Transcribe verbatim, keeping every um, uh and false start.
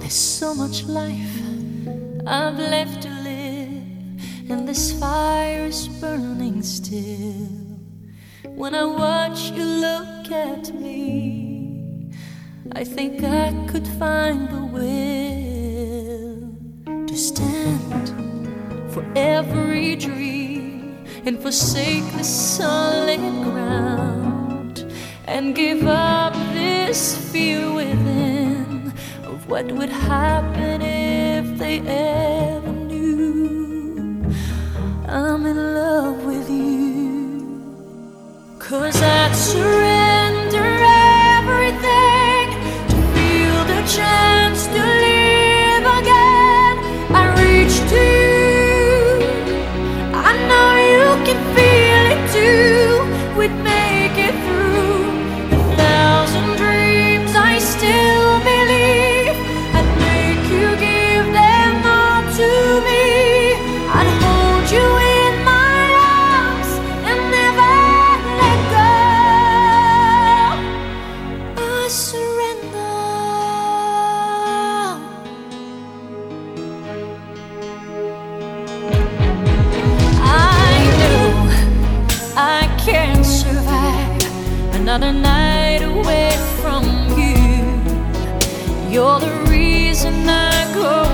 There's so much life I've left to live, and this fire is burning still. When I watch you look at me, I think I could find the will to stand for every dream and forsake the solid ground, and give up this fear within of what would happen if they ever knew I'm in love with you. 'Cause I'd surrender everything to feel the chance to live again. I reach to you, I know you can feel it too. We'd make it through a thousand dreams. I still believe I'd make you give them all to me. I'd hold you in my arms and never let go. I surrender. I know I can't survive another night away from you. You're the reason I go